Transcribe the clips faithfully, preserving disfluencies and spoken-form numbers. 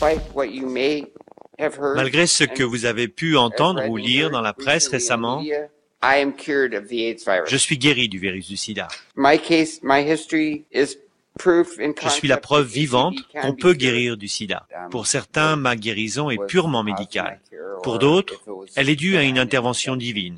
Malgré ce que vous avez pu entendre ou lire dans la presse récemment, je suis guéri du virus du sida. Je suis la preuve vivante qu'on peut guérir du sida. Pour certains, ma guérison est purement médicale. Pour d'autres, elle est due à une intervention divine.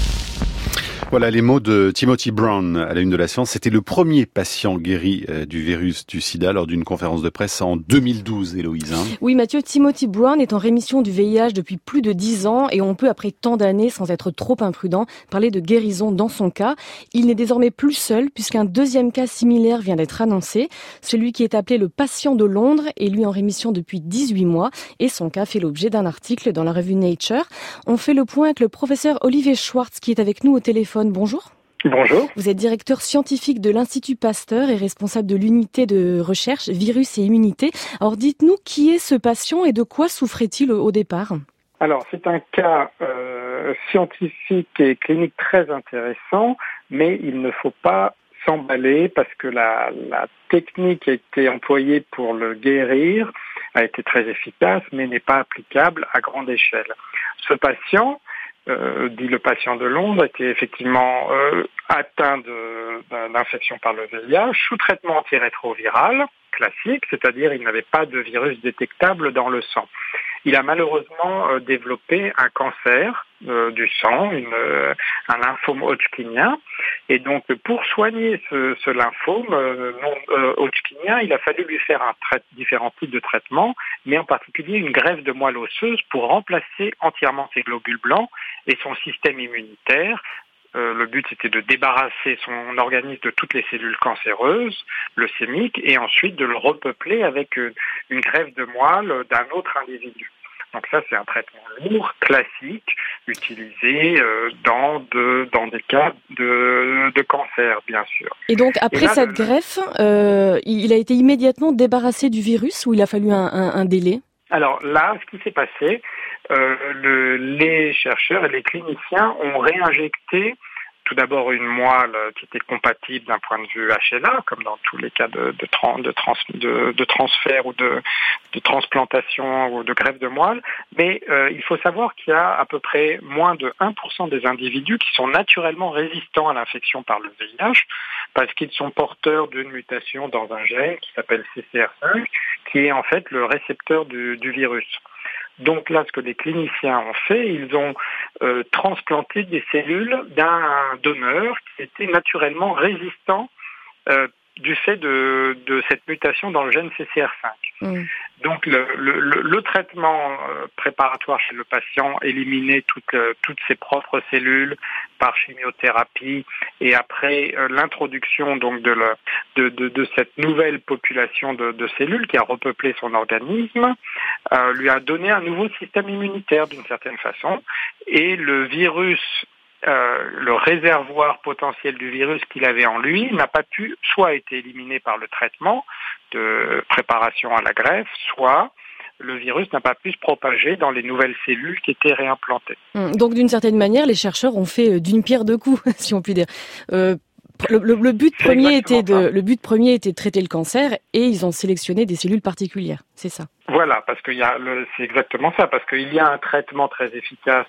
Voilà les mots de Timothy Brown à la une de la Science. C'était le premier patient guéri euh, du virus du sida lors d'une conférence de presse en deux mille douze, Héloïse. Hein. Oui, Mathieu, Timothy Brown est en rémission du V I H depuis plus de dix ans et on peut, après tant d'années, sans être trop imprudent, parler de guérison dans son cas. Il n'est désormais plus seul puisqu'un deuxième cas similaire vient d'être annoncé. Celui qui est appelé le patient de Londres est lui en rémission depuis dix-huit mois et son cas fait l'objet d'un article dans la revue Nature. On fait le point avec le professeur Olivier Schwartz qui est avec nous au téléphone. Bonjour. Bonjour. Vous êtes directeur scientifique de l'Institut Pasteur et responsable de l'unité de recherche Virus et Immunité. Alors dites-nous, qui est ce patient et de quoi souffrait-il au départ ? Alors c'est un cas euh, scientifique et clinique très intéressant, mais il ne faut pas s'emballer parce que la, la technique qui a été employée pour le guérir a été très efficace, mais n'est pas applicable à grande échelle. Ce patient, Euh, dit le patient de Londres, était effectivement euh, atteint de, d'infection par le V I H sous traitement antirétroviral classique, c'est-à-dire il n'avait pas de virus détectable dans le sang. Il a malheureusement euh, développé un cancer euh, du sang, une, euh, un lymphome hodgkinien, et donc pour soigner ce, ce lymphome euh, non euh, hodgkinien, il a fallu lui faire un trai- différents types de traitements, mais en particulier une greffe de moelle osseuse pour remplacer entièrement ses globules blancs et son système immunitaire. Euh, le but était de débarrasser son organisme de toutes les cellules cancéreuses, leucémiques, et ensuite de le repeupler avec une, une greffe de moelle d'un autre individu. Donc ça, c'est un traitement lourd, classique, utilisé euh, dans, de, dans des cas de, de cancer, bien sûr. Et donc, après et là, cette le... greffe, euh, il a été immédiatement débarrassé du virus ou il a fallu un, un, un délai ? Alors là, ce qui s'est passé, euh, le, les chercheurs et les cliniciens ont réinjecté tout d'abord une moelle qui était compatible d'un point de vue H L A, comme dans tous les cas de, de, trans, de, trans, de, de transfert ou de, de transplantation ou de greffe de moelle. Mais euh, il faut savoir qu'il y a à peu près moins de un pour cent des individus qui sont naturellement résistants à l'infection par le V I H parce qu'ils sont porteurs d'une mutation dans un gène qui s'appelle C C R cinq, qui est en fait le récepteur du, du virus. Donc là, ce que les cliniciens ont fait, ils ont euh, transplanté des cellules d'un donneur qui était naturellement résistant euh, du fait de, de cette mutation dans le gène C C R cinq. Mmh. Donc le, le, le traitement euh, préparatoire chez le patient éliminait toutes, euh, toutes ses propres cellules par chimiothérapie et après euh, l'introduction donc de, le, de, de, de cette nouvelle population de, de cellules qui a repeuplé son organisme euh, lui a donné un nouveau système immunitaire d'une certaine façon et le virus Euh, le réservoir potentiel du virus qu'il avait en lui n'a pas pu soit été éliminé par le traitement de préparation à la greffe, soit le virus n'a pas pu se propager dans les nouvelles cellules qui étaient réimplantées. Donc d'une certaine manière, les chercheurs ont fait d'une pierre deux coups, si on peut dire. Euh... Le, le, le, but premier était de, le but premier était de traiter le cancer et ils ont sélectionné des cellules particulières, c'est ça. Voilà, parce qu'il y a le, c'est exactement ça, parce qu'il y a un traitement très efficace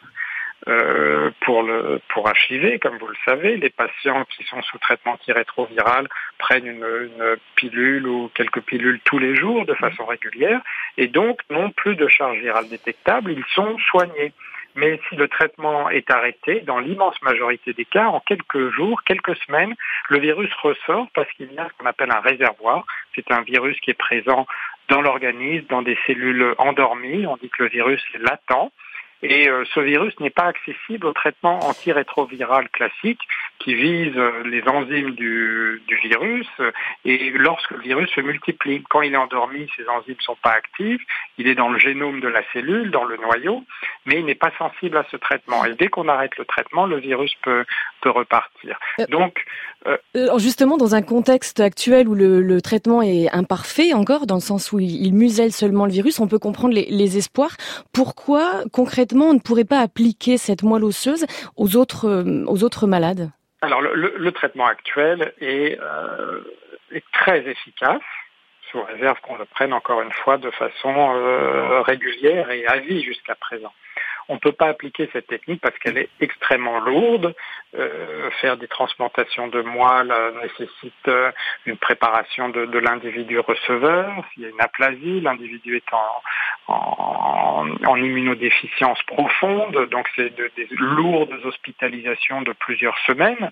euh, pour le pour H I V, comme vous le savez. Les patients qui sont sous traitement antirétroviral prennent une, une pilule ou quelques pilules tous les jours de façon régulière et donc n'ont plus de charge virale détectable, ils sont soignés. Mais si le traitement est arrêté, dans l'immense majorité des cas, en quelques jours, quelques semaines, le virus ressort parce qu'il y a ce qu'on appelle un réservoir. C'est un virus qui est présent dans l'organisme, dans des cellules endormies. On dit que le virus est latent. Et euh, ce virus n'est pas accessible au traitement antirétroviral classique qui vise les enzymes du, du virus. Et lorsque le virus se multiplie, quand il est endormi, ces enzymes ne sont pas actives. Il est dans le génome de la cellule, dans le noyau, mais il n'est pas sensible à ce traitement. Et dès qu'on arrête le traitement, le virus peut, peut repartir. Donc, euh... justement, dans un contexte actuel où le, le traitement est imparfait encore, dans le sens où il, il muselle seulement le virus, on peut comprendre les, les espoirs. Pourquoi, concrètement, on ne pourrait pas appliquer cette moelle osseuse aux autres, aux autres malades ? Alors, le, le, le traitement actuel est, euh, est très efficace. sous réserve qu'on le prenne encore une fois de façon euh, régulière et à vie jusqu'à présent. On ne peut pas appliquer cette technique parce qu'elle est extrêmement lourde. Euh, faire des transplantations de moelle euh, nécessite euh, une préparation de, de l'individu receveur. S'il y a une aplasie, l'individu est en, en, en immunodéficience profonde, donc c'est de, des lourdes hospitalisations de plusieurs semaines.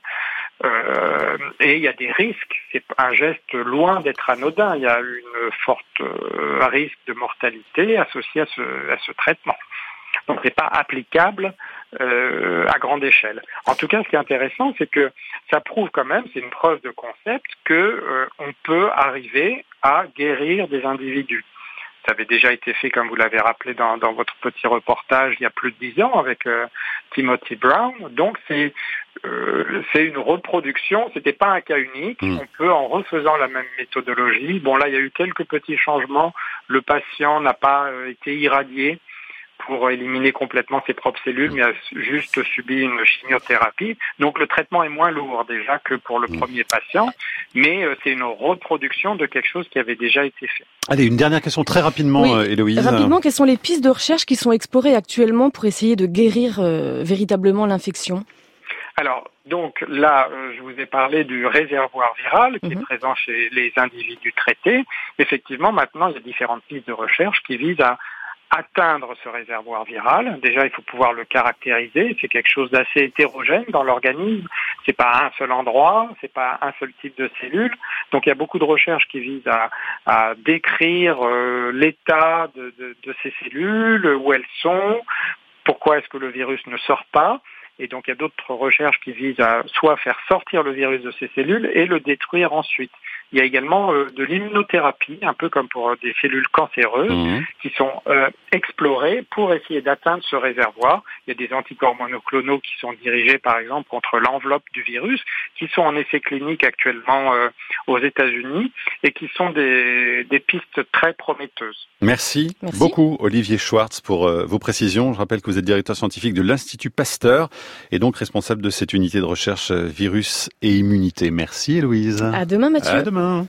Euh, et il y a des risques. C'est un geste loin d'être anodin. Il y a une forte euh, risque de mortalité associé à ce, à ce traitement. Donc c'est pas applicable euh, à grande échelle. En tout cas, ce qui est intéressant, c'est que ça prouve quand même, c'est une preuve de concept, que euh, on peut arriver à guérir des individus. Ça avait déjà été fait, comme vous l'avez rappelé dans, dans votre petit reportage, il y a plus de dix ans avec euh, Timothy Brown. Donc c'est euh, c'est une reproduction. C'était pas un cas unique. Mmh. On peut, en refaisant la même méthodologie. Bon, là, il y a eu quelques petits changements. Le patient n'a pas euh, été irradié pour éliminer complètement ses propres cellules, mais a juste subi une chimiothérapie. Donc le traitement est moins lourd déjà que pour le premier patient, mais euh, c'est une reproduction de quelque chose qui avait déjà été fait. Allez, une dernière question très rapidement, oui, euh, Héloïse. Rapidement, quelles sont les pistes de recherche qui sont explorées actuellement pour essayer de guérir euh, véritablement l'infection ? Alors, donc là, euh, je vous ai parlé du réservoir viral qui mmh. est présent chez les individus traités. Effectivement, maintenant, il y a différentes pistes de recherche qui visent à atteindre ce réservoir viral. Déjà, il faut pouvoir le caractériser. C'est quelque chose d'assez hétérogène dans l'organisme. C'est pas un seul endroit, c'est pas un seul type de cellule. Donc, il y a beaucoup de recherches qui visent à, à décrire euh, l'état de, de, de ces cellules, où elles sont, pourquoi est-ce que le virus ne sort pas. Et donc, il y a d'autres recherches qui visent à soit faire sortir le virus de ces cellules et le détruire ensuite. Il y a également euh, de l'immunothérapie, un peu comme pour des cellules cancéreuses, mmh. qui sont euh, explorées pour essayer d'atteindre ce réservoir. Il y a des anticorps monoclonaux qui sont dirigés, par exemple, contre l'enveloppe du virus, qui sont en essai clinique actuellement euh, aux États-Unis et qui sont des, des pistes très prometteuses. Merci, Merci. beaucoup, Olivier Schwartz, pour euh, vos précisions. Je rappelle que vous êtes directeur scientifique de l'Institut Pasteur et donc responsable de cette unité de recherche euh, virus et immunité. Merci, Héloïse. À demain, Mathieu. À demain.